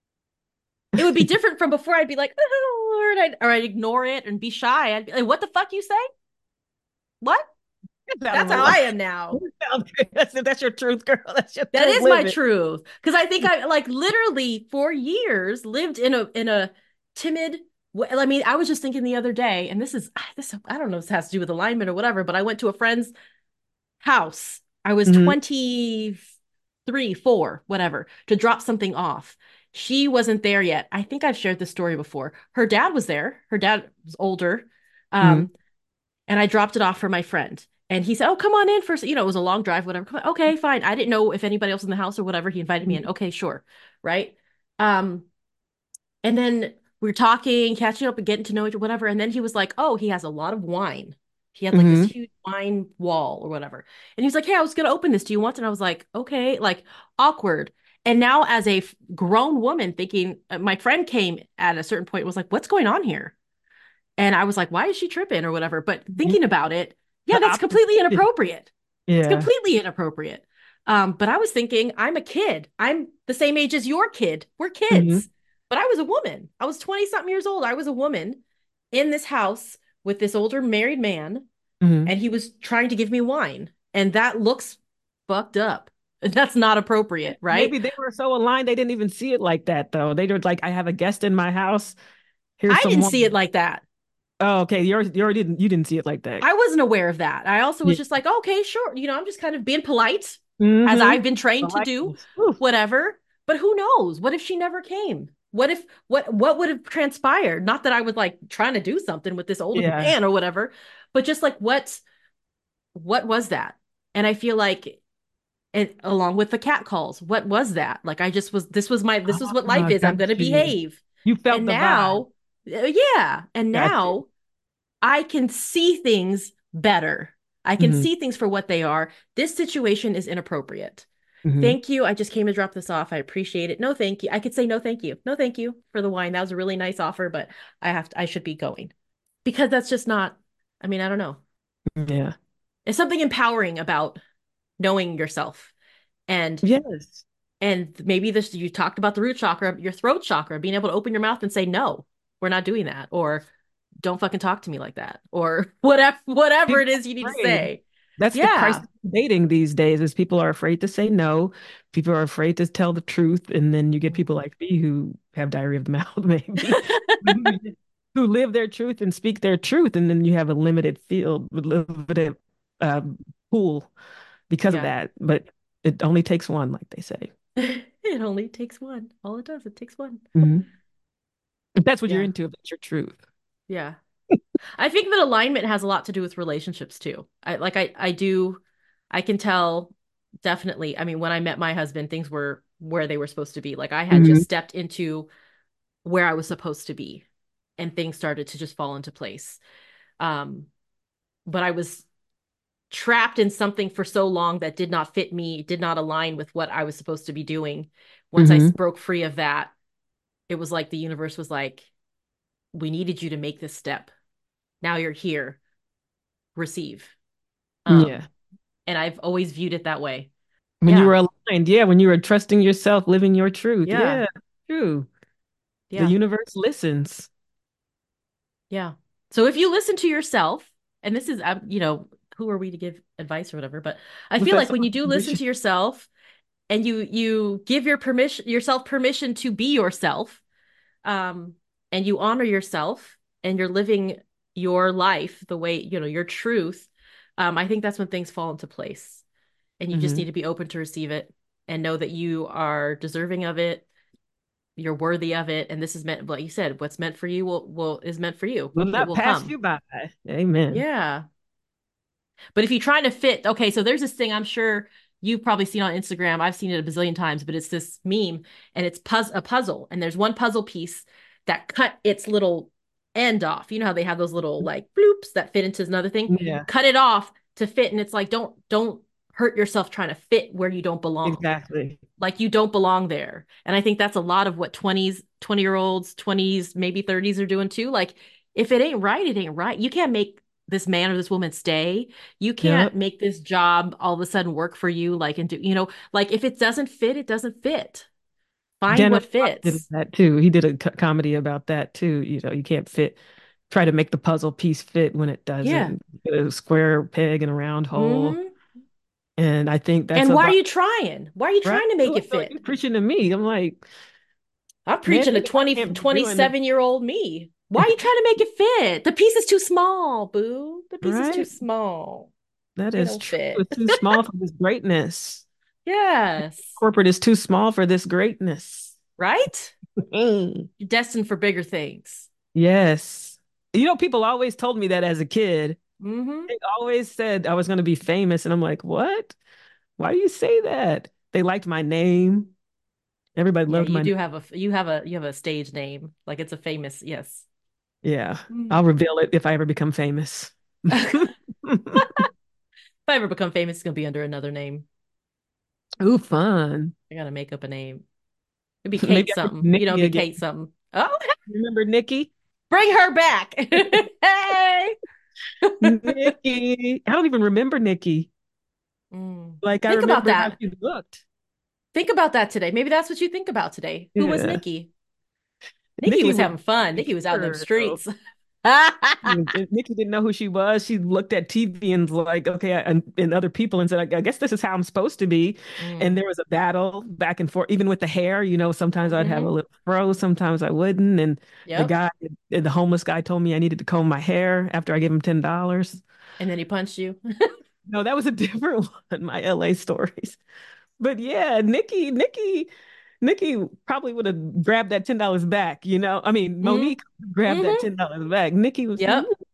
It would be different from before. I'd be like, oh Lord, or I'd ignore it and be shy. I'd be like, what the fuck you say? What? Get out of That's my how I life. am now. That's your truth, girl. That's your That truth. is my Live it. truth. Because I think I like literally for years lived in a timid I mean, I was just thinking the other day, and this I don't know if this has to do with alignment or whatever, but I went to a friend's house. I was Hmm. 23, 4, whatever, to drop something off. She wasn't there yet. I think I've shared this story before. Her dad was there. Her dad was older. Hmm. Um, and I dropped it off for my friend. And he said, "Oh, come on in first." You know, it was a long drive, whatever. Come on. Okay, fine. I didn't know if anybody else in the house or whatever. He invited me in. Okay, sure. Right. Um, and then we were talking, catching up and getting to know each other, whatever. And then he was like, "Oh, he has a lot of wine. He had like this Hmm. huge wine wall or whatever." And he was like, "Hey, I was gonna open this. Do you want it?" And I was like, "Okay," like awkward. And now, as a grown woman, thinking my friend came at a certain point, and was like, "What's going on here?" And I was like, "Why is she tripping or whatever?" But thinking about it, yeah, The that's opposite. completely inappropriate. It's Yeah. completely inappropriate. But I was thinking, I'm a kid. I'm the same age as your kid. We're Hmm. kids. But I was a woman. I was 20 something years old. I was a woman in this house with this older married man, Hmm. and he was trying to give me wine. And that looks fucked up. That's not appropriate, right? Maybe they were so aligned they didn't even see it like that, though. They were like, "I have a guest in my house. Here's I some didn't see it wine." like that. Oh, okay. You already didn't see it like that. I wasn't aware of that. I also Yeah. was just like, okay, sure. I'm just kind of being polite as Hmm. I've been trained to do, Politeness. Whew. whatever. But who knows? What if she never came? What if what would have transpired? Not that I was like trying to do something with this older Yeah. man or whatever, but just like what was that? And I feel like and along with the cat calls, what was that? Like I just was this was what life Ah, is. I'm got going to you. behave. You felt And the vibe. now, yeah, and Got you. now I can see things better. I can Hmm. see things for what they are. This situation is inappropriate. Hmm. Thank you. I just came to drop this off. I appreciate it. No, thank you. I could say no, thank you. No, thank you for the wine. That was a really nice offer, but I should be going because that's just not, I mean, I don't know. Yeah. It's something empowering about knowing yourself and, Yes. and maybe this, you talked about the root chakra, your throat chakra, being able to open your mouth and say, no, we're not doing that. Or don't fucking talk to me like that. Or whatever it People is you need are to afraid. say. That's the Yeah. crisis of dating these days is people are afraid to say no. People are afraid to tell the truth. And then you get people like me who have diarrhea of the mouth, maybe, who live their truth and speak their truth. And then you have a limited field, limited um, pool because of Yeah. that. But it only takes one, like they say. It only takes one. All it does, it takes one. Mhm. If that's what you're Yeah. into, if that's your truth. Yeah. I think that alignment has a lot to do with relationships too. I can tell definitely. I mean, when I met my husband, things were where they were supposed to be. Like I had just Hmm. stepped into where I was supposed to be and things started to just fall into place. Um, but I was trapped in something for so long that did not fit me, did not align with what I was supposed to be doing. Once I Hmm. broke free of that, it was like the universe was like, we needed you to make this step. Now you're here. Receive. Yeah. Um, and I've always viewed it that way. When you Yeah. were aligned, yeah, when you were trusting yourself, living your truth. Yeah. Yeah, true. The Yeah. universe listens. Yeah. So if you listen to yourself, and this is, who are we to give advice or whatever? But I What's feel that like when song? you do listen to yourself and you give yourself permission to be yourself, um, and you honor yourself and you're living your life the way, your truth, I think that's when things fall into place. And you just Hmm. need to be open to receive it and know that you are deserving of it, you're worthy of it, and this is meant, like you said, what's meant for you will is meant for you. Will It not will pass come. you by. Amen. Yeah. But if you're trying to fit, okay, so there's this thing I'm sure you've probably seen on Instagram. I've seen it a bazillion times, but it's this meme and it's a puzzle. And there's one puzzle piece that cut its little end off. You know how they have those little like bloops that fit into another thing? Yeah, Cut it off to fit. And it's like, don't hurt yourself trying to fit where you don't belong. exactly. Like you don't belong there. And I think that's a lot of what 20-year-olds, 20s, maybe 30s are doing too. Like if it ain't right, it ain't right. You can't make this man or this woman stay. You can't Yep. make this job all of a sudden work for you. Like, and do, like if it doesn't fit, it doesn't fit. Find Dennis what Ross did fits. that too. He did a comedy about that too. You can't fit, try to make the puzzle piece fit when it Yeah. doesn't. Get a square peg in a round hole. Hmm. And I think that's And why are about you trying? Why are you right. trying to I make like, it like you fit? preaching to me. I'm like, I'm man, preaching to maybe I 20, can't be doing it. 27-year-old me. Why are you trying to make it fit? The piece is too small, boo. The piece is too Right? small. That It is don't true. fit. It's too small for this greatness. Yes. Corporate is too small for this greatness. Right? Mm. You're destined for bigger things. Yes. People always told me that as a kid. Hmm. They always said I was going to be famous. And I'm like, what? Why do you say that? They liked my name. Everybody Yeah, loved you my name. do have a stage name. Like it's a famous, yes. Yeah. Mm. I'll reveal it if I ever become famous. If I ever become famous, it's gonna be under another name. Ooh, fun. I gotta make up a name. It'd be Maybe Kate I could something. be It'd Nikki be again. Kate something. Oh, Remember Nikki? bring her back. Hey. Nikki. I don't even remember Nikki. Mm. Like I Think about remember how that. she looked. Think about that today. Maybe that's what you think about today. Who was Yeah. Nikki? Nikki Nikki was was having fun. a Nikki was out in them girl. streets. Nikki didn't know who she was. She looked at TV and was like, okay, and other people and said, I guess this is how I'm supposed to be. And Mm. there was a battle back and forth, even with the hair. Sometimes I'd have a Hmm. little fro, sometimes I wouldn't. And Yep. the homeless guy told me I needed to comb my hair after I gave him $10. And then he punched you. No, that was a different one, my LA stories. But yeah, Nikki probably would have grabbed that $10 back. I mean, Mm. Monique grabbed that Hmm. $10 back. Nikki was like, Yep.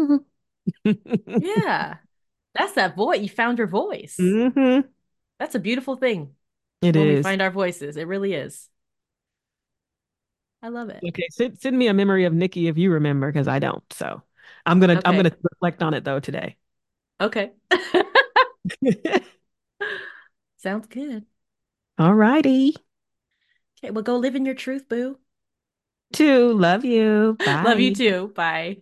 Yeah. That's that voice. You found your voice. hmm. That's a beautiful thing It when we is. find our voices. It really is. I love it. Okay, send me a memory of Nikki if you remember, because I don't. So I'm gonna Okay. reflect on it though today. Okay. Sounds good. All righty. Okay, well, go live in your truth, boo. Two, love you. Love you Bye. too. Bye.